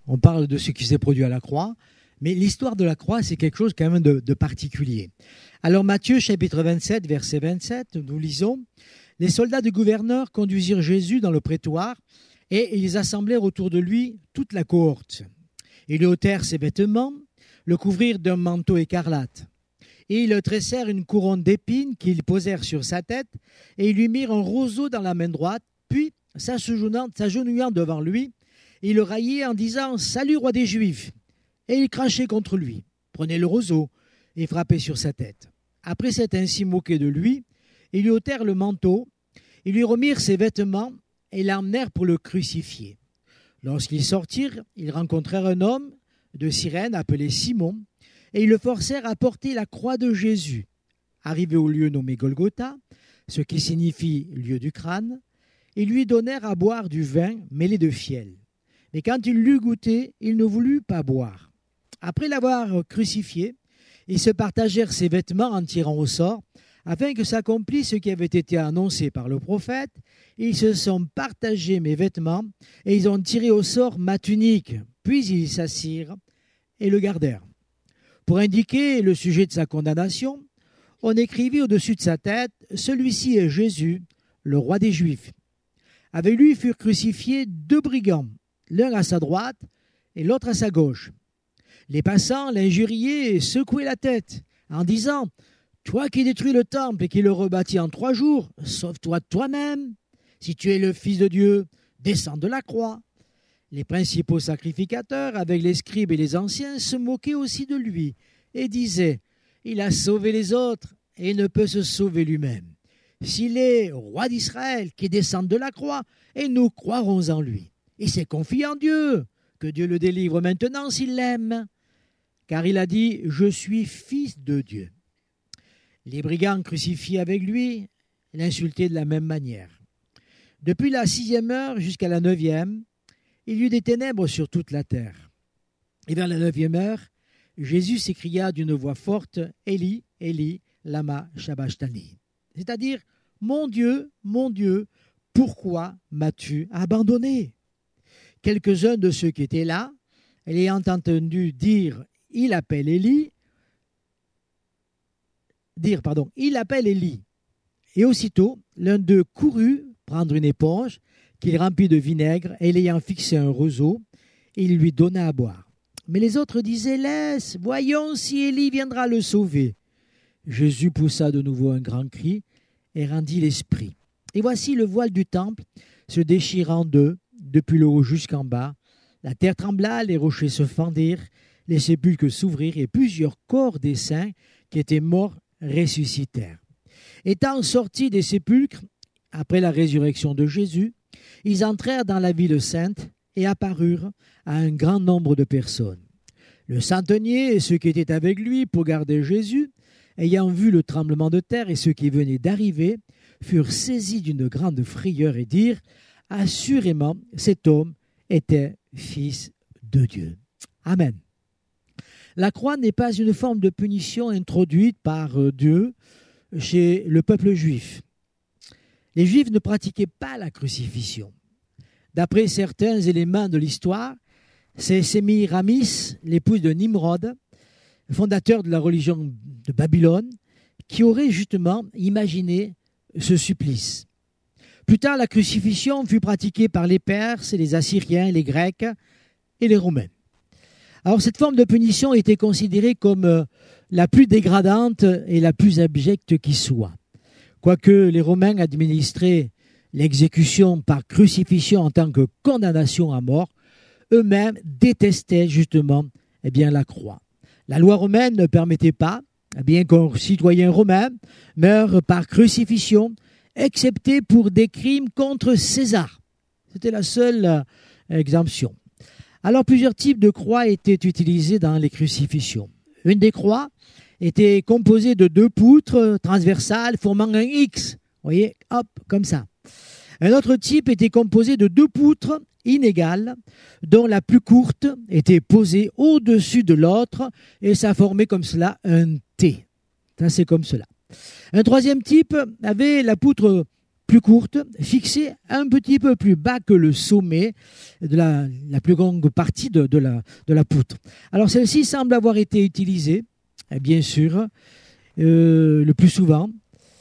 On parle de ce qui s'est produit à la croix, mais l'histoire de la croix, c'est quelque chose quand même de particulier. Alors Matthieu, chapitre 27, verset 27, nous lisons « Les soldats du gouverneur conduisirent Jésus dans le prétoire et ils assemblèrent autour de lui toute la cohorte. Ils lui ôtèrent ses vêtements, le couvrirent d'un manteau écarlate. Et ils le tressèrent une couronne d'épines qu'ils posèrent sur sa tête et ils lui mirent un roseau dans la main droite, puis, s'agenouillant devant lui, ils le raillaient en disant « Salut, roi des Juifs !» Et ils crachaient contre lui, prenaient le roseau et frappaient sur sa tête. Après s'être ainsi moqué de lui, ils lui ôtèrent le manteau, ils lui remirent ses vêtements et l'emmenèrent pour le crucifier. Lorsqu'ils sortirent, ils rencontrèrent un homme de Cyrène appelé Simon, et ils le forcèrent à porter la croix de Jésus. Arrivé au lieu nommé Golgotha, ce qui signifie lieu du crâne, ils lui donnèrent à boire du vin mêlé de fiel. Mais quand il l'eut goûté, il ne voulut pas boire. Après l'avoir crucifié, ils se partagèrent ses vêtements en tirant au sort, afin que s'accomplisse ce qui avait été annoncé par le prophète. Ils se sont partagés mes vêtements, et ils ont tiré au sort ma tunique. Puis ils s'assirent et le gardèrent. Pour indiquer le sujet de sa condamnation, on écrivit au-dessus de sa tête « Celui-ci est Jésus, le roi des Juifs ». Avec lui furent crucifiés 2 brigands, l'un à sa droite et l'autre à sa gauche. Les passants l'injuriaient et secouaient la tête en disant « Toi qui détruis le temple et qui le rebâtis en 3 jours, sauve-toi toi-même. Si tu es le Fils de Dieu, descends de la croix. » Les principaux sacrificateurs, avec les scribes et les anciens, se moquaient aussi de lui et disaient « Il a sauvé les autres et ne peut se sauver lui-même. S'il est roi d'Israël qui descend de la croix, et nous croirons en lui. Il s'est confié en Dieu, que Dieu le délivre maintenant s'il l'aime. Car il a dit « Je suis fils de Dieu ». Les brigands crucifiés avec lui l'insultaient de la même manière. Depuis la 6e heure jusqu'à la 9e, il y eut des ténèbres sur toute la terre. Et vers la 9e heure, Jésus s'écria d'une voix forte « Élie, Élie, lama sabachthani » c'est-à-dire « Mon Dieu, pourquoi m'as-tu abandonné ?» Quelques-uns de ceux qui étaient là, l'ayant entendu dire « Il appelle Élie », Et aussitôt, l'un d'eux courut prendre une éponge qu'il remplit de vinaigre et l'ayant fixé un roseau, il lui donna à boire. Mais les autres disaient « Laisse, voyons si Élie viendra le sauver. » Jésus poussa de nouveau un grand cri et rendit l'esprit. Et voici le voile du temple se déchirant en 2, depuis le haut jusqu'en bas. La terre trembla, les rochers se fendirent, les sépulcres s'ouvrirent et plusieurs corps des saints qui étaient morts ressuscitèrent. Étant sortis des sépulcres, après la résurrection de Jésus, ils entrèrent dans la ville sainte et apparurent à un grand nombre de personnes. Le centenier et ceux qui étaient avec lui pour garder Jésus, ayant vu le tremblement de terre et ceux qui venaient d'arriver, furent saisis d'une grande frayeur et dirent « Assurément, cet homme était fils de Dieu. » Amen. La croix n'est pas une forme de punition introduite par Dieu chez le peuple juif. Les Juifs ne pratiquaient pas la crucifixion. D'après certains éléments de l'histoire, c'est Sémiramis, l'épouse de Nimrod, fondateur de la religion de Babylone, qui aurait justement imaginé ce supplice. Plus tard, la crucifixion fut pratiquée par les Perses, les Assyriens, les Grecs et les Romains. Alors cette forme de punition était considérée comme la plus dégradante et la plus abjecte qui soit. Quoique les Romains administraient l'exécution par crucifixion en tant que condamnation à mort, eux-mêmes détestaient justement la croix. La loi romaine ne permettait pas qu'un citoyen romain meure par crucifixion, excepté pour des crimes contre César. C'était la seule exemption. Alors plusieurs types de croix étaient utilisés dans les crucifixions. Une des croix était composée de 2 poutres transversales formant un X. Vous voyez, hop, comme ça. Un autre type était composé de 2 poutres inégales, dont la plus courte était posée au-dessus de l'autre, et ça formait comme cela un T. Ça, c'est comme cela. Un troisième type avait la poutre plus courte, fixée un petit peu plus bas que le sommet de la plus longue partie de la poutre. Alors celle-ci semble avoir été utilisée, bien sûr, le plus souvent.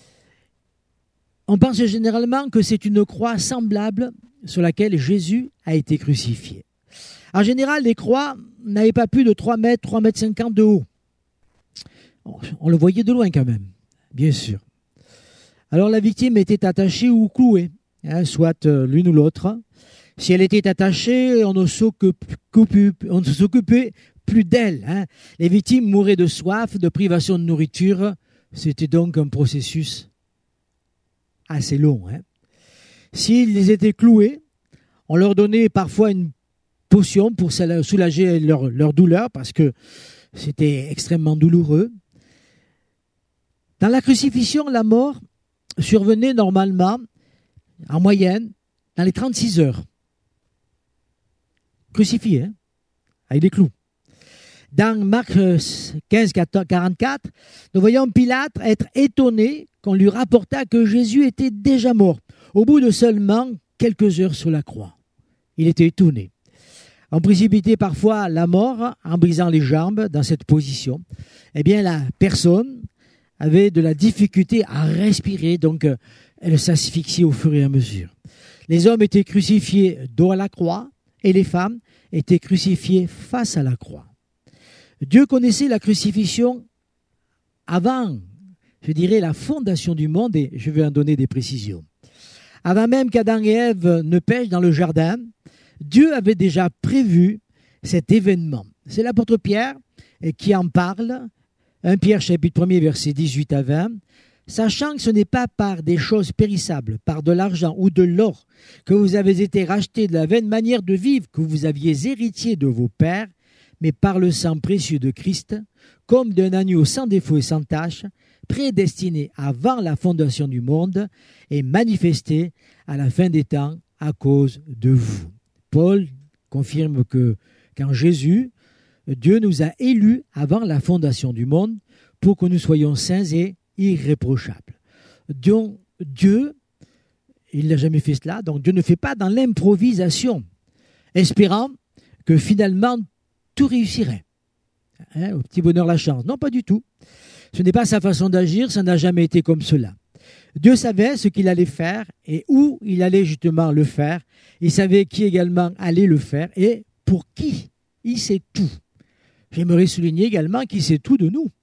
On pense généralement que c'est une croix semblable sur laquelle Jésus a été crucifié. En général, les croix n'avaient pas plus de 3 mètres, 3,50 mètres de haut. On le voyait de loin quand même, bien sûr. Alors la victime était attachée ou clouée, soit l'une ou l'autre. Si elle était attachée, on ne s'occupait plus d'elle. Les victimes mouraient de soif, de privation de nourriture. C'était donc un processus assez long. S'ils étaient cloués, on leur donnait parfois une potion pour soulager leur douleur parce que c'était extrêmement douloureux. Dans la crucifixion, la mort survenait normalement, en moyenne, dans les 36 heures. Crucifié, avec des clous. Dans Marc 15, 44, nous voyons Pilate être étonné qu'on lui rapporta que Jésus était déjà mort, au bout de seulement quelques heures sur la croix. Il était étonné. On précipitait parfois la mort en brisant les jambes dans cette position. Eh bien, la personne avait de la difficulté à respirer, donc elle s'asphyxiait au fur et à mesure. Les hommes étaient crucifiés dos à la croix et les femmes étaient crucifiées face à la croix. Dieu connaissait la crucifixion avant, je dirais, la fondation du monde, et je vais en donner des précisions. Avant même qu'Adam et Ève ne pêchent dans le jardin, Dieu avait déjà prévu cet événement. C'est l'apôtre Pierre qui en parle, 1 Pierre chapitre 1er versets 18 à 20, sachant que ce n'est pas par des choses périssables, par de l'argent ou de l'or, que vous avez été rachetés de la vaine manière de vivre que vous aviez héritié de vos pères, mais par le sang précieux de Christ, comme d'un agneau sans défaut et sans tache, prédestiné avant la fondation du monde et manifesté à la fin des temps à cause de vous. Paul confirme que qu'en Jésus, Dieu nous a élus avant la fondation du monde pour que nous soyons saints et irréprochables. Donc, Dieu, il n'a jamais fait cela, donc Dieu ne fait pas dans l'improvisation, espérant que finalement tout réussirait. Au petit bonheur la chance. Non, pas du tout. Ce n'est pas sa façon d'agir, ça n'a jamais été comme cela. Dieu savait ce qu'il allait faire et où il allait justement le faire. Il savait qui également allait le faire et pour qui. Il sait tout. J'aimerais souligner également qu'il sait tout de nous.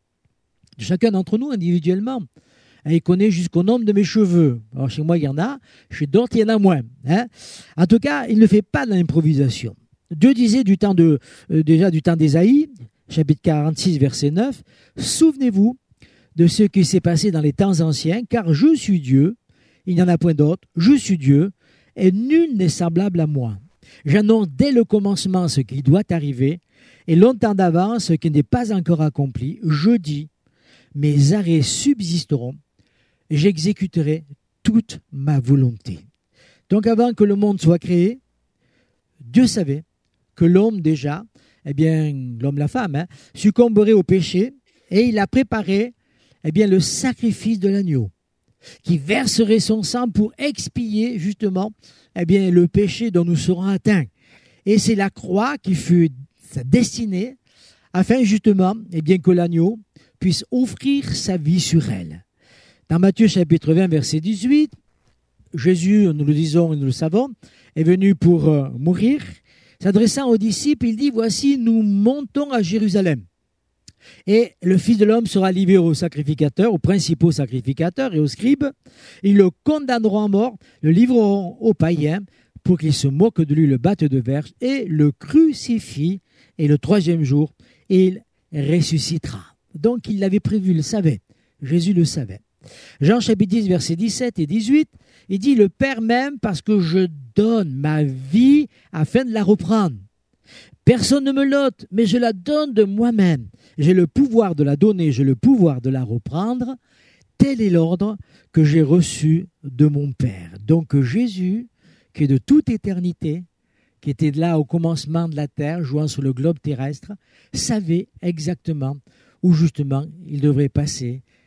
De chacun d'entre nous individuellement. Il connaît jusqu'au nombre de mes cheveux. Alors chez moi, il y en a. Chez d'autres, il y en a moins. En tout cas, il ne fait pas de l'improvisation. Dieu disait du temps d'Ésaïe, chapitre 46, verset 9, « Souvenez-vous de ce qui s'est passé dans les temps anciens, car je suis Dieu, il n'y en a point d'autre, je suis Dieu, et nul n'est semblable à moi. J'annonce dès le commencement ce qui doit arriver, et longtemps d'avance ce qui n'est pas encore accompli. Je dis, mes arrêts subsisteront, et j'exécuterai toute ma volonté. » Donc avant que le monde soit créé, Dieu savait que l'homme déjà, l'homme, la femme, succomberait au péché, et il a préparé le sacrifice de l'agneau, qui verserait son sang pour expier justement le péché dont nous serons atteints. Et c'est la croix qui fut sa destinée, afin justement que l'agneau puisse offrir sa vie sur elle. Dans Matthieu chapitre 20, verset 18, Jésus, nous le disons et nous le savons, est venu pour mourir. S'adressant aux disciples, il dit, « Voici, nous montons à Jérusalem. Et le Fils de l'homme sera livré aux sacrificateurs, aux principaux sacrificateurs et aux scribes. Ils le condamneront à mort, le livreront aux païens pour qu'ils se moquent de lui, le battent de verge et le crucifient. Et le 3e jour, il ressuscitera. » Donc il l'avait prévu, il le savait. Jésus le savait. Jean chapitre 10, versets 17 et 18, il dit, « Le Père m'aime parce que je donne ma vie afin de la reprendre. Personne ne me l'ôte, mais je la donne de moi-même. J'ai le pouvoir de la donner, j'ai le pouvoir de la reprendre. Tel est l'ordre que j'ai reçu de mon Père. » Donc Jésus, qui est de toute éternité, qui était là au commencement de la terre, jouant sur le globe terrestre, savait exactement où justement il devrait passer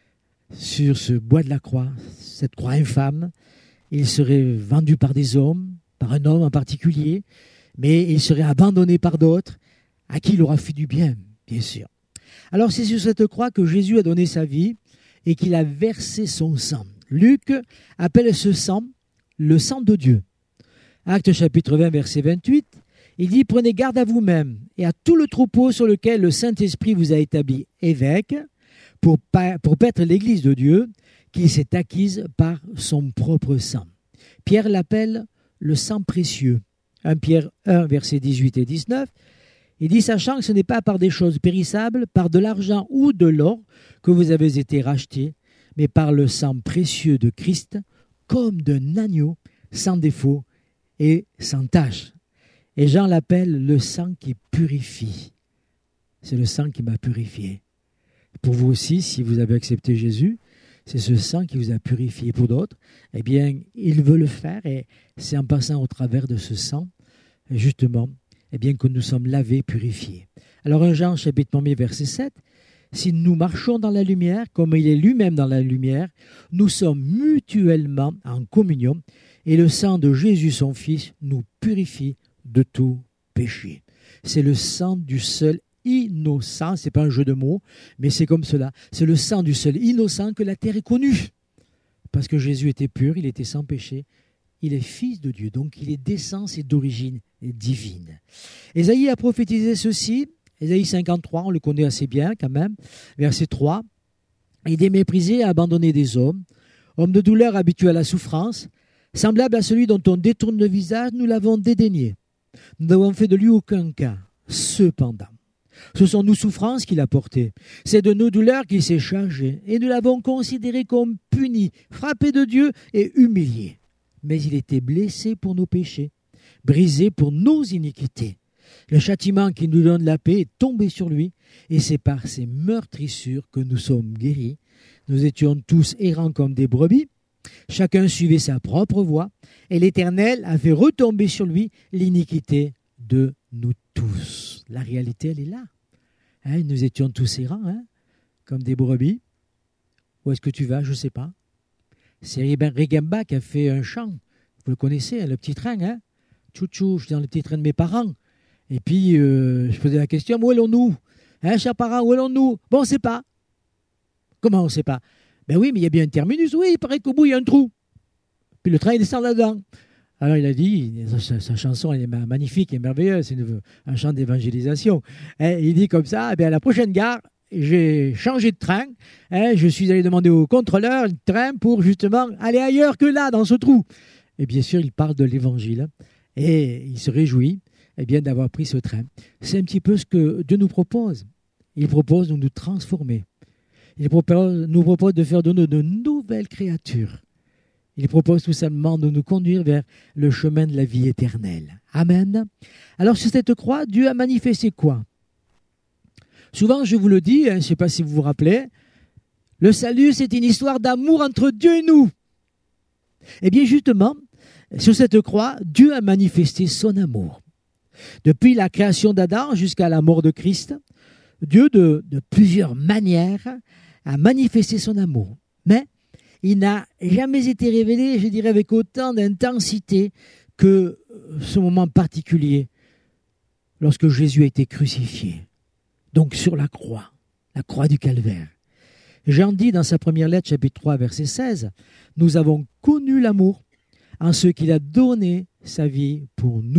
sur ce bois de la croix, cette croix infâme. Il serait vendu par des hommes, par un homme en particulier, mais il serait abandonné par d'autres, à qui il aura fait du bien, bien sûr. Alors c'est sur cette croix que Jésus a donné sa vie et qu'il a versé son sang. Luc appelle ce sang le sang de Dieu. Actes chapitre 20, verset 28, il dit « Prenez garde à vous-même et à tout le troupeau sur lequel le Saint-Esprit vous a établi évêque pour paître l'Église de Dieu qui s'est acquise par son propre sang. » Pierre l'appelle le sang précieux. 1 Pierre 1, versets 18 et 19, il dit « Sachant que ce n'est pas par des choses périssables, par de l'argent ou de l'or que vous avez été rachetés, mais par le sang précieux de Christ, comme d'un agneau, sans défaut et sans tache. » Et Jean l'appelle le sang qui purifie. C'est le sang qui m'a purifié. Pour vous aussi, si vous avez accepté Jésus, c'est ce sang qui vous a purifié. Pour d'autres, eh bien, il veut le faire et c'est en passant au travers de ce sang, justement, eh bien, que nous sommes lavés, purifiés. Alors, 1 Jean, chapitre 1, verset 7, « Si nous marchons dans la lumière, comme il est lui-même dans la lumière, nous sommes mutuellement en communion et le sang de Jésus, son Fils, nous purifie de tout péché. » C'est le sang du seul innocent, c'est pas un jeu de mots, mais c'est comme cela. C'est le sang du seul innocent que la terre ait connu. Parce que Jésus était pur, il était sans péché, il est fils de Dieu, donc il est d'essence et d'origine divine. Ésaïe a prophétisé ceci, Ésaïe 53, on le connaît assez bien quand même, verset 3. « Il est méprisé et abandonné des hommes, homme de douleur habitué à la souffrance, semblable à celui dont on détourne le visage, nous l'avons dédaigné. Nous n'avons fait de lui aucun cas. Cependant, ce sont nos souffrances qu'il a portées. C'est de nos douleurs qu'il s'est chargé. Et nous l'avons considéré comme puni, frappé de Dieu et humilié. Mais il était blessé pour nos péchés, brisé pour nos iniquités. Le châtiment qui nous donne la paix est tombé sur lui. Et c'est par ses meurtrissures que nous sommes guéris. Nous étions tous errants comme des brebis. Chacun suivait sa propre voie. Et l'Éternel a fait retomber sur lui l'iniquité de nous tous. La réalité, elle est là. Hein, nous étions tous errants, comme des brebis. Où est-ce que tu vas? Je ne sais pas. C'est Regenbach qui a fait un chant. Vous le connaissez, le petit train. Tchou-tchou, je suis dans le petit train de mes parents. Et puis, je posais la question, où allons-nous? Chers parents, où allons-nous? Bon, on ne sait pas. Comment on ne sait pas? Ben oui, mais il y a bien un terminus. Oui, il paraît qu'au bout, il y a un trou. Puis le train, il descend là-dedans. Alors il a dit, sa chanson elle est magnifique et merveilleuse, c'est un chant d'évangélisation. Il dit comme ça, à la prochaine gare, j'ai changé de train, je suis allé demander au contrôleur le train pour justement aller ailleurs que là, dans ce trou. Et bien sûr, il parle de l'évangile et il se réjouit d'avoir pris ce train. C'est un petit peu ce que Dieu nous propose. Il propose de nous transformer. Il nous propose de faire de nous de nouvelles créatures. Il propose tout simplement de nous conduire vers le chemin de la vie éternelle. Amen. Alors sur cette croix, Dieu a manifesté quoi? Souvent, je vous le dis, je ne sais pas si vous vous rappelez, le salut, c'est une histoire d'amour entre Dieu et nous. Eh bien justement, sur cette croix, Dieu a manifesté son amour. Depuis la création d'Adam jusqu'à la mort de Christ, Dieu, de plusieurs manières, a manifesté son amour. Mais il n'a jamais été révélé, je dirais, avec autant d'intensité que ce moment particulier lorsque Jésus a été crucifié. Donc sur la croix du calvaire. Jean dit dans sa première lettre, chapitre 3, verset 16, « Nous avons connu l'amour en ce qu'il a donné sa vie pour nous. »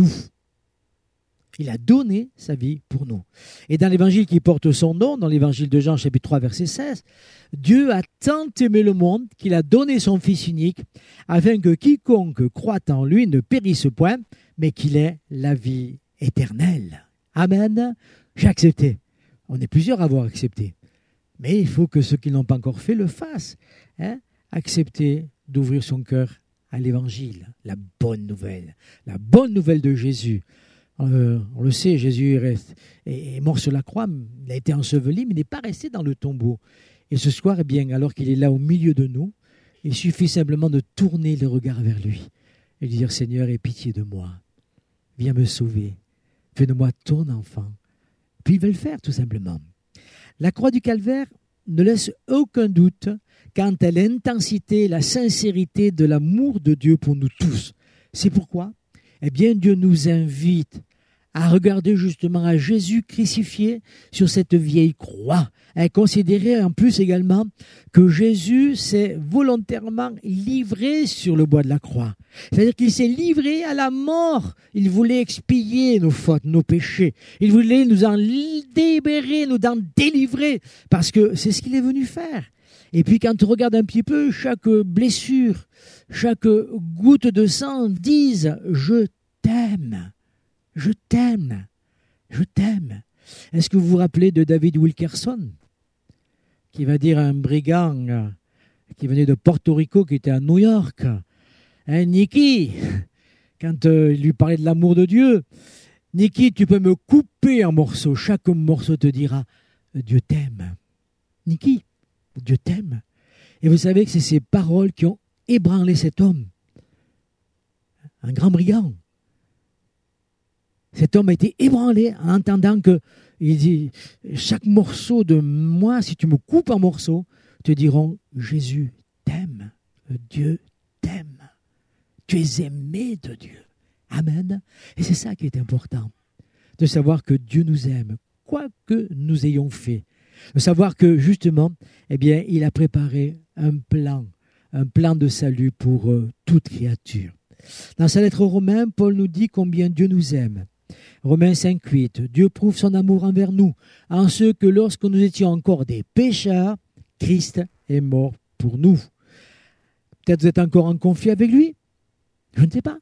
Il a donné sa vie pour nous. Et dans l'évangile qui porte son nom, dans l'évangile de Jean, chapitre 3, verset 16, Dieu a tant aimé le monde qu'il a donné son Fils unique, afin que quiconque croit en lui ne périsse point, mais qu'il ait la vie éternelle. Amen. J'ai accepté. On est plusieurs à avoir accepté. Mais il faut que ceux qui n'ont pas encore fait le fassent. Accepter d'ouvrir son cœur à l'évangile, la bonne nouvelle de Jésus. On le sait, Jésus est mort sur la croix, il a été enseveli, mais il n'est pas resté dans le tombeau. Et ce soir, alors qu'il est là au milieu de nous, il suffit simplement de tourner le regard vers lui et lui dire « Seigneur, aie pitié de moi, viens me sauver, fais de moi ton enfant ». Puis il va le faire tout simplement. La croix du calvaire ne laisse aucun doute quant à l'intensité, la sincérité de l'amour de Dieu pour nous tous. C'est pourquoi, eh bien, Dieu nous invite à regarder justement à Jésus crucifié sur cette vieille croix, à considérer en plus également que Jésus s'est volontairement livré sur le bois de la croix. C'est-à-dire qu'il s'est livré à la mort. Il voulait expier nos fautes, nos péchés. Il voulait nous en libérer, nous en délivrer, parce que c'est ce qu'il est venu faire. Et puis quand on regarde un petit peu, chaque blessure, chaque goutte de sang disent « Je t'aime ». Je t'aime, je t'aime. Est-ce que vous vous rappelez de David Wilkerson, qui va dire à un brigand qui venait de Porto Rico, qui était à New York, hein, Nicky, quand il lui parlait de l'amour de Dieu, Nicky, tu peux me couper en morceaux, chaque morceau te dira, Dieu t'aime. Nicky, Dieu t'aime. Et vous savez que c'est ces paroles qui ont ébranlé cet homme, un grand brigand. Cet homme a été ébranlé en entendant que il dit, chaque morceau de moi, si tu me coupes en morceaux, te diront, Jésus t'aime, Dieu t'aime, tu es aimé de Dieu. Amen. Et c'est ça qui est important, de savoir que Dieu nous aime, quoi que nous ayons fait. De savoir que justement, eh bien, il a préparé un plan de salut pour toute créature. Dans sa lettre aux Romains, Paul nous dit combien Dieu nous aime. Romains 5,8, Dieu prouve son amour envers nous, en ce que lorsque nous étions encore des pécheurs, Christ est mort pour nous. Peut-être vous êtes encore en conflit avec lui, je ne sais pas.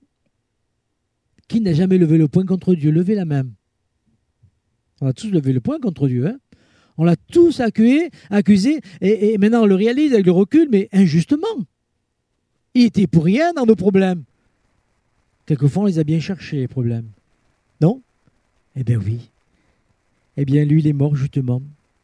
Qui n'a jamais levé le poing contre Dieu? Levez la main. On a tous levé le poing contre Dieu. Hein? On l'a tous accusé, et maintenant on le réalise avec le recul, mais injustement. Il était pour rien dans nos problèmes. Quelquefois on les a bien cherchés, les problèmes. Non? Eh bien oui. Eh bien lui, il est mort justement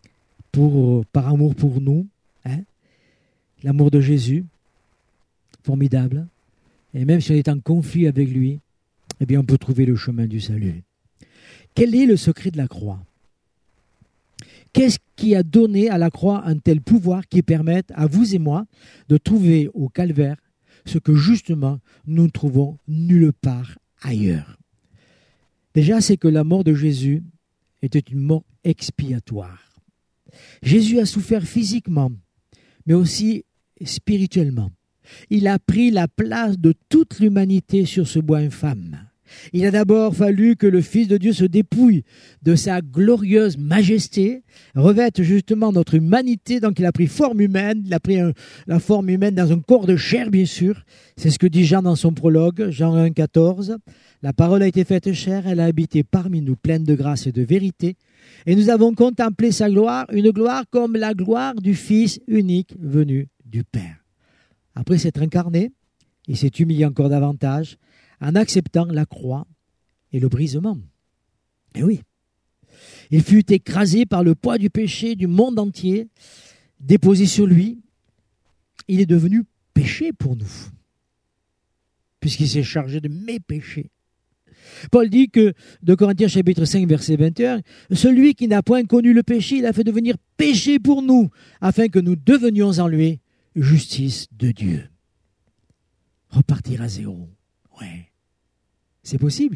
par amour pour nous. Hein? L'amour de Jésus, formidable. Et même si on est en conflit avec lui, eh bien on peut trouver le chemin du salut. Quel est le secret de la croix? Qu'est-ce qui a donné à la croix un tel pouvoir qui permette à vous et moi de trouver au calvaire ce que justement nous ne trouvons nulle part ailleurs? Déjà, c'est que la mort de Jésus était une mort expiatoire. Jésus a souffert physiquement, mais aussi spirituellement. Il a pris la place de toute l'humanité sur ce bois infâme. Il a d'abord fallu que le Fils de Dieu se dépouille de sa glorieuse majesté, revête justement notre humanité, donc il a pris forme humaine, il a pris la forme humaine dans un corps de chair, bien sûr. C'est ce que dit Jean dans son prologue, Jean 1, 14. La parole a été faite chair, elle a habité parmi nous, pleine de grâce et de vérité. Et nous avons contemplé sa gloire, une gloire comme la gloire du Fils unique venu du Père. Après s'être incarné, il s'est humilié encore davantage en acceptant la croix et le brisement. Et oui, il fut écrasé par le poids du péché du monde entier, déposé sur lui. Il est devenu péché pour nous, puisqu'il s'est chargé de mes péchés. Paul dit que, de Corinthiens chapitre 5, verset 21, « Celui qui n'a point connu le péché, il a fait devenir péché pour nous, afin que nous devenions en lui justice de Dieu. » Repartir à zéro, ouais, c'est possible.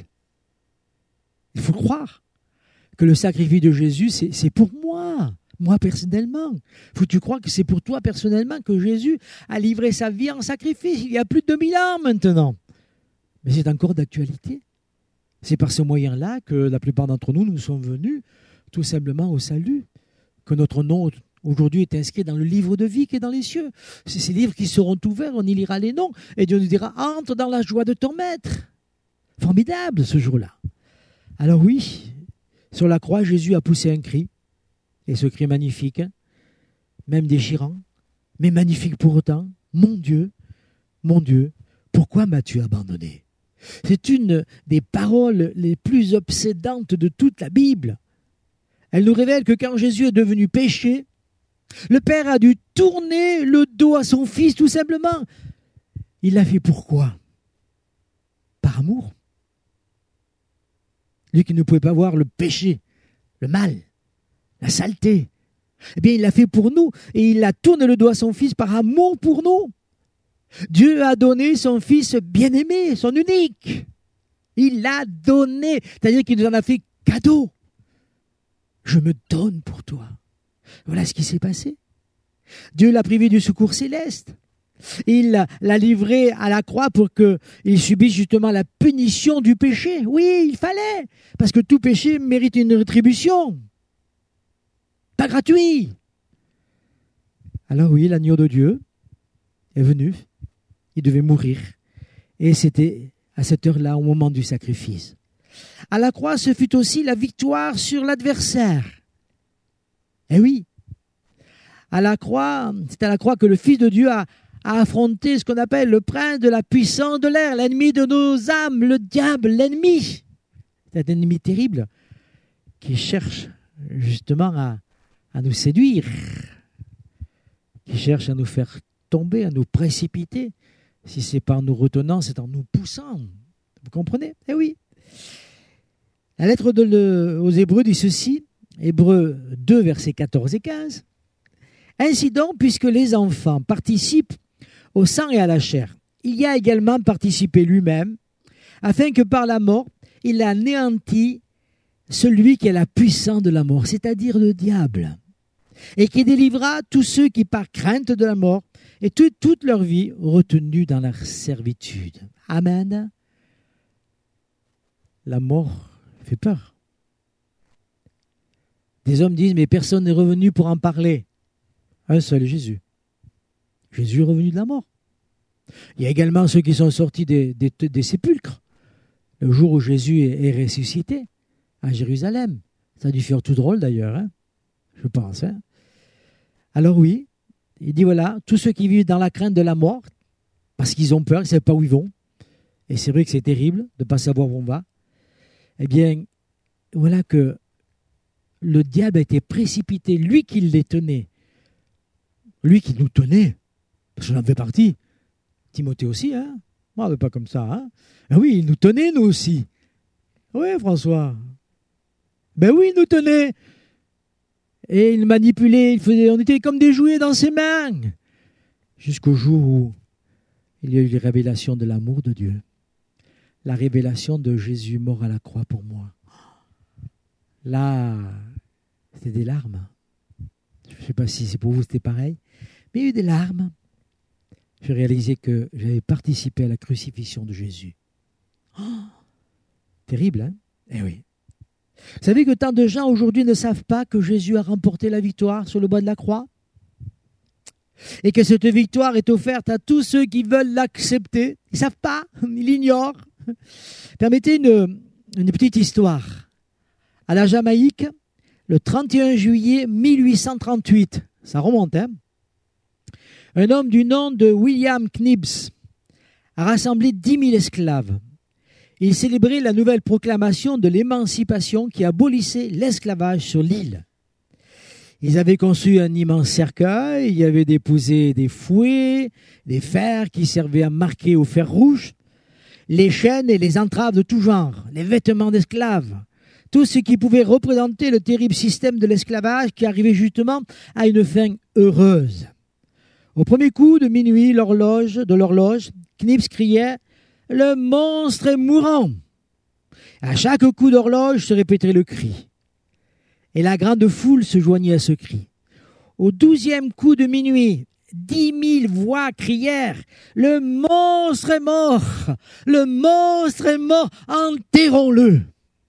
Il faut croire que le sacrifice de Jésus, c'est pour moi personnellement. Faut-tu croire que c'est pour toi personnellement que Jésus a livré sa vie en sacrifice il y a plus de 2000 ans maintenant. Mais c'est encore d'actualité. C'est par ce moyen-là que la plupart d'entre nous, nous sommes venus tout simplement au salut, que notre nom aujourd'hui est inscrit dans le livre de vie qui est dans les cieux. C'est ces livres qui seront ouverts, on y lira les noms, et Dieu nous dira « Entre dans la joie de ton maître ». Formidable ce jour-là. Alors oui, sur la croix, Jésus a poussé un cri, et ce cri magnifique, même déchirant, mais magnifique pour autant. Mon Dieu, pourquoi m'as-tu abandonné? C'est une des paroles les plus obsédantes de toute la Bible. Elle nous révèle que quand Jésus est devenu péché, le Père a dû tourner le dos à son Fils tout simplement. Il l'a fait pourquoi? Par amour. Lui qui ne pouvait pas voir le péché, le mal, la saleté, Eh bien, il l'a fait pour nous et il a tourné le doigt à son Fils par amour pour nous. Dieu a donné son Fils bien-aimé, son unique. Il l'a donné, c'est-à-dire qu'il nous en a fait cadeau. Je me donne pour toi. Voilà ce qui s'est passé. Dieu l'a privé du secours céleste. Il l'a livré à la croix pour qu'il subisse justement la punition du péché. Oui, il fallait, parce que tout péché mérite une rétribution. Pas gratuit. Alors oui, l'agneau de Dieu est venu. Il devait mourir. Et c'était à cette heure-là, au moment du sacrifice. À la croix, ce fut aussi la victoire sur l'adversaire. Eh oui. C'est à la croix que le Fils de Dieu a affronté ce qu'on appelle le prince de la puissance de l'air, l'ennemi de nos âmes, le diable, l'ennemi. C'est un ennemi terrible qui cherche justement à nous séduire, qui cherche à nous faire tomber, à nous précipiter. Si ce n'est pas en nous retenant, c'est en nous poussant. Vous comprenez? Eh oui. La lettre aux Hébreux dit ceci, Hébreux 2, versets 14 et 15. Ainsi donc, puisque les enfants participent au sang et à la chair, il y a également participé lui-même, afin que par la mort, il anéantit celui qui est la puissance de la mort, c'est-à-dire le diable, et qui délivra tous ceux qui, par crainte de la mort, et toute leur vie retenus dans leur servitude. Amen. La mort fait peur. Des hommes disent, mais personne n'est revenu pour en parler. Un seul, Jésus. Jésus est revenu de la mort. Il y a également ceux qui sont sortis des sépulcres. Le jour où Jésus est ressuscité à Jérusalem. Ça a dû faire tout drôle d'ailleurs, hein, je pense. Hein. Alors oui, il dit voilà, tous ceux qui vivent dans la crainte de la mort, parce qu'ils ont peur, ils ne savent pas où ils vont, et c'est vrai que c'est terrible de ne pas savoir où on va, eh bien, voilà que le diable a été précipité, lui qui les tenait, lui qui nous tenait, parce que j'en fais partie, Timothée aussi, hein, moi, pas comme ça, hein. Ah oui, il nous tenait, nous aussi. Oui, François. Ben oui, il nous tenait. Et il manipulait, on était comme des jouets dans ses mains. Jusqu'au jour où il y a eu les révélations de l'amour de Dieu. La révélation de Jésus mort à la croix pour moi. Là, c'était des larmes. Je ne sais pas si c'est pour vous, c'était pareil. Mais il y a eu des larmes. Je réalisais que j'avais participé à la crucifixion de Jésus. Oh, terrible, hein? Eh oui. Vous savez que tant de gens aujourd'hui ne savent pas que Jésus a remporté la victoire sur le bois de la croix et que cette victoire est offerte à tous ceux qui veulent l'accepter. Ils ne savent pas, ils l'ignorent. Permettez une petite histoire. À la Jamaïque, le 31 juillet 1838, ça remonte, hein, un homme du nom de William Knibbs a rassemblé 10 000 esclaves. Il célébrait la nouvelle proclamation de l'émancipation qui abolissait l'esclavage sur l'île. Ils avaient conçu un immense cercueil, il y avait déposé des fouets, des fers qui servaient à marquer au fer rouge, les chaînes et les entraves de tout genre, les vêtements d'esclaves, tout ce qui pouvait représenter le terrible système de l'esclavage qui arrivait justement à une fin heureuse. Au premier coup de minuit de l'horloge, Knibbs criait « Le monstre est mourant !» À chaque coup d'horloge se répétait le cri. Et la grande foule se joignait à ce cri. Au 12e coup de minuit, 10 000 voix crièrent « Le monstre est mort! Le monstre est mort! Enterrons-le !»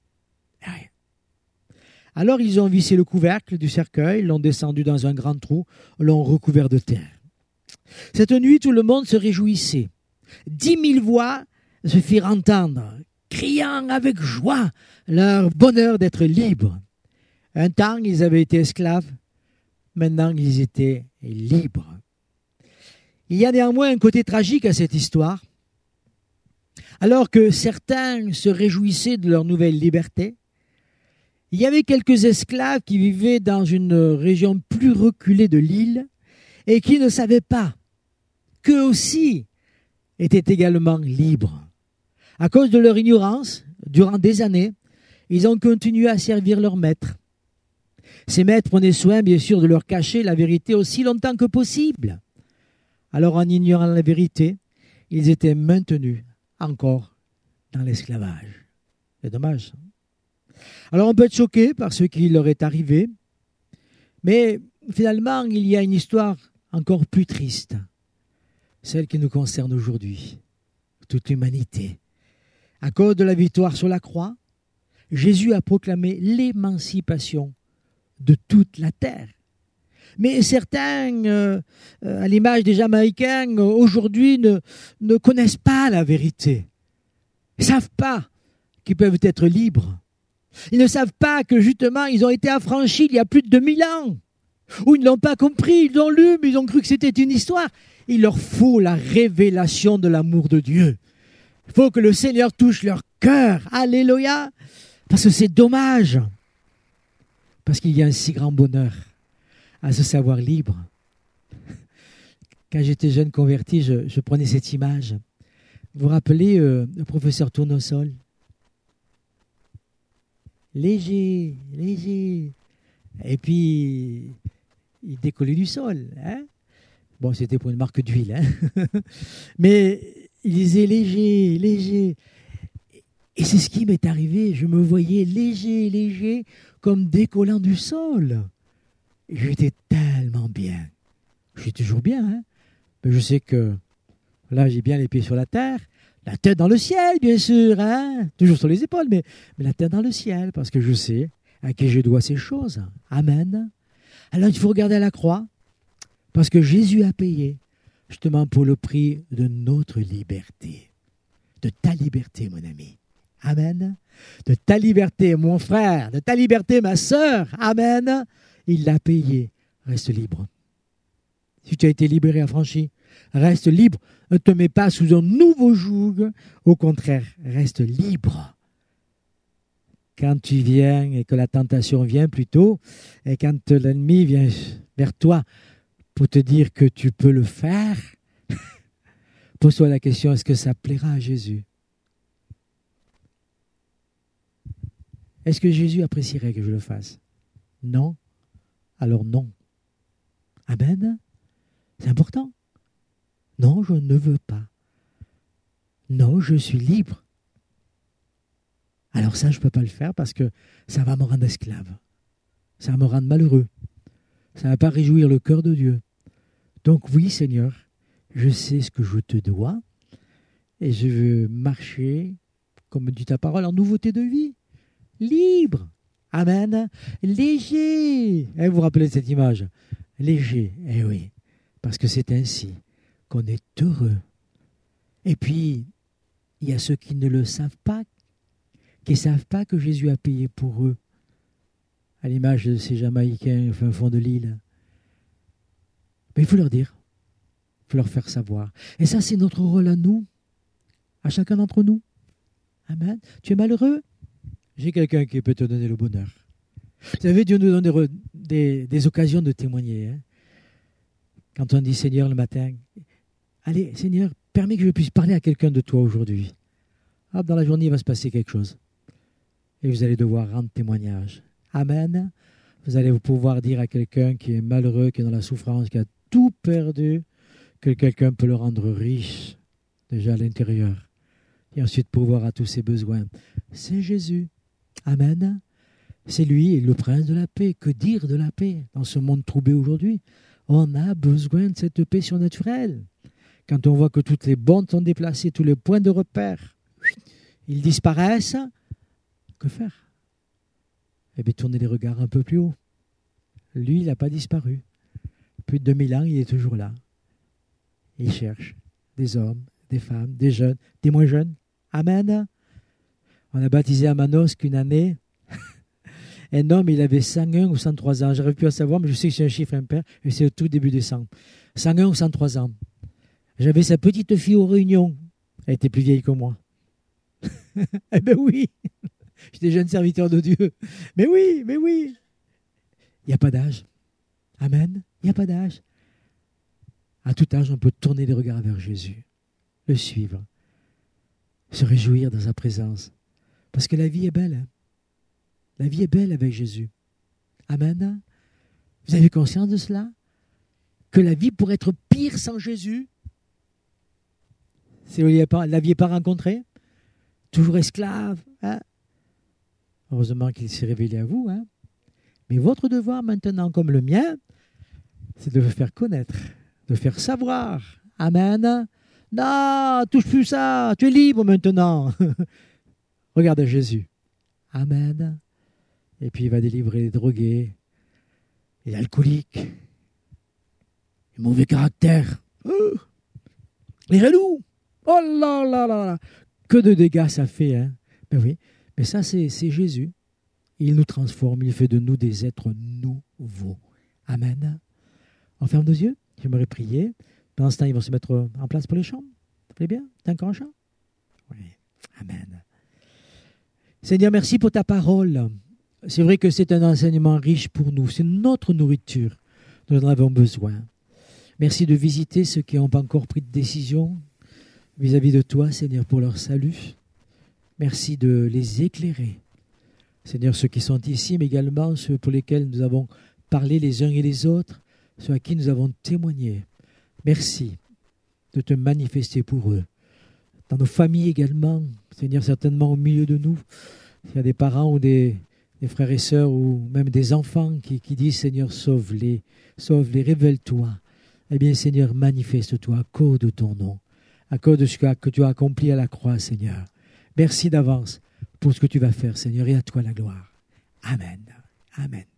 Alors ils ont vissé le couvercle du cercueil, l'ont descendu dans un grand trou, l'ont recouvert de terre. Cette nuit, tout le monde se réjouissait. 10 000 voix se firent entendre, criant avec joie leur bonheur d'être libres. Un temps, ils avaient été esclaves. Maintenant, ils étaient libres. Il y a néanmoins un côté tragique à cette histoire. Alors que certains se réjouissaient de leur nouvelle liberté, il y avait quelques esclaves qui vivaient dans une région plus reculée de l'île et qui ne savaient pas qu'eux aussi étaient également libres. À cause de leur ignorance, durant des années, ils ont continué à servir leur maître. Ces maîtres prenaient soin, bien sûr, de leur cacher la vérité aussi longtemps que possible. Alors, en ignorant la vérité, ils étaient maintenus encore dans l'esclavage. C'est dommage. Alors, on peut être choqué par ce qui leur est arrivé, mais finalement, il y a une histoire encore plus triste, celle qui nous concerne aujourd'hui, toute l'humanité. À cause de la victoire sur la croix, Jésus a proclamé l'émancipation de toute la terre. Mais certains, à l'image des Jamaïcains, aujourd'hui ne connaissent pas la vérité. Ils ne savent pas qu'ils peuvent être libres. Ils ne savent pas que justement, ils ont été affranchis il y a plus de 2000 ans. Ou ils ne l'ont pas compris, ils l'ont lu, mais ils ont cru que c'était une histoire. Il leur faut la révélation de l'amour de Dieu. Il faut que le Seigneur touche leur cœur. Alléluia. Parce que c'est dommage. Parce qu'il y a un si grand bonheur à se savoir libre. Quand j'étais jeune converti, je prenais cette image. Vous vous rappelez le professeur Tournesol? Léger, léger. Et puis, il décollait du sol. Hein? Bon, c'était pour une marque d'huile. Hein? Mais il disait léger, léger. Et c'est ce qui m'est arrivé. Je me voyais léger, léger, comme décollant du sol. Et j'étais tellement bien. Je suis toujours bien. Hein? Mais je sais que là, j'ai bien les pieds sur la terre. La tête dans le ciel, bien sûr. Hein? Toujours sur les épaules, mais la tête dans le ciel. Parce que je sais à qui je dois ces choses. Amen. Alors, il faut regarder à la croix. Parce que Jésus a payé justement pour le prix de notre liberté. De ta liberté, mon ami. Amen. De ta liberté, mon frère. De ta liberté, ma sœur. Amen. Il l'a payé. Reste libre. Si tu as été libéré, affranchi, reste libre. Ne te mets pas sous un nouveau joug. Au contraire, reste libre. Quand tu viens et que la tentation vient plutôt, et quand l'ennemi vient vers toi pour te dire que tu peux le faire, pose-toi la question, est-ce que ça plaira à Jésus? Est-ce que Jésus apprécierait que je le fasse? Non? Alors non. Amen? C'est important. Non, je ne veux pas. Non, je suis libre. Alors ça, je ne peux pas le faire parce que ça va me rendre esclave. Ça va me rendre malheureux. Ça ne va pas réjouir le cœur de Dieu. Donc oui, Seigneur, je sais ce que je te dois et je veux marcher, comme dit ta parole, en nouveauté de vie. Libre. Amen. Léger. Vous vous rappelez de cette image? Léger. Eh oui. Parce que c'est ainsi qu'on est heureux. Et puis, il y a ceux qui ne le savent pas, qui ne savent pas que Jésus a payé pour eux. À l'image de ces Jamaïcains au fin fond de l'île. Mais il faut leur dire. Il faut leur faire savoir. Et ça, c'est notre rôle à nous. À chacun d'entre nous. Amen. Tu es malheureux? J'ai quelqu'un qui peut te donner le bonheur. Vous savez, Dieu nous donne des occasions de témoigner. Hein? Quand on dit Seigneur le matin, allez Seigneur, permets que je puisse parler à quelqu'un de toi aujourd'hui. Hop, dans la journée, il va se passer quelque chose. Et vous allez devoir rendre témoignage. Amen. Vous allez pouvoir dire à quelqu'un qui est malheureux, qui est dans la souffrance, qui a tout perdu, que quelqu'un peut le rendre riche, déjà à l'intérieur. Et ensuite pouvoir à tous ses besoins. C'est Jésus. Amen. C'est lui, le prince de la paix. Que dire de la paix dans ce monde troublé aujourd'hui? On a besoin de cette paix surnaturelle. Quand on voit que toutes les bornes sont déplacées, tous les points de repère, ils disparaissent, que faire? Eh bien, tourner les regards un peu plus haut. Lui, il n'a pas disparu. Plus de 2000 ans, il est toujours là. Il cherche des hommes, des femmes, des jeunes, des moins jeunes. Amen. On a baptisé à Manosque une année. Un homme, il avait 101 ou 103 ans. J'arrive plus à savoir, mais je sais que c'est un chiffre impair. Et c'est au tout début décembre. 101 ou 103 ans. J'avais sa petite fille aux réunions. Elle était plus vieille que moi. Eh bien oui. J'étais jeune serviteur de Dieu. Mais oui, mais oui. Il n'y a pas d'âge. Amen. Il n'y a pas d'âge. À tout âge, on peut tourner les regards vers Jésus. Le suivre. Se réjouir dans sa présence. Parce que la vie est belle. Hein? La vie est belle avec Jésus. Amen. Vous avez conscience de cela? Que la vie pourrait être pire sans Jésus? Si vous ne l'aviez pas rencontré? Toujours esclave. Hein? Heureusement qu'il s'est révélé à vous. Hein? Mais votre devoir maintenant, comme le mien, c'est de le faire connaître, de le faire savoir. Amen. Non, touche plus ça, tu es libre maintenant. Regarde Jésus. Amen. Et puis il va délivrer les drogués, les alcooliques, les mauvais caractères, les relous. Oh là là là là. Que de dégâts ça fait. Hein? Ben oui, mais ça c'est Jésus. Il nous transforme, il fait de nous des êtres nouveaux. Amen. On ferme nos yeux, j'aimerais prier. Pendant ce temps, ils vont se mettre en place pour les chants. Ça plaît bien? T'as encore un chant? Oui. Amen. Seigneur, merci pour ta parole. C'est vrai que c'est un enseignement riche pour nous. C'est notre nourriture dont nous avons besoin. Merci de visiter ceux qui n'ont pas encore pris de décision vis-à-vis de toi, Seigneur, pour leur salut. Merci de les éclairer. Seigneur, ceux qui sont ici, mais également ceux pour lesquels nous avons parlé les uns et les autres, ceux à qui nous avons témoigné. Merci de te manifester pour eux. Dans nos familles également, Seigneur, certainement au milieu de nous, il y a des parents ou des frères et sœurs ou même des enfants qui disent, Seigneur, sauve-les, révèle-toi. Eh bien, Seigneur, manifeste-toi à cause de ton nom, à cause de ce que tu as accompli à la croix, Seigneur. Merci d'avance pour ce que tu vas faire, Seigneur, et à toi la gloire. Amen. Amen.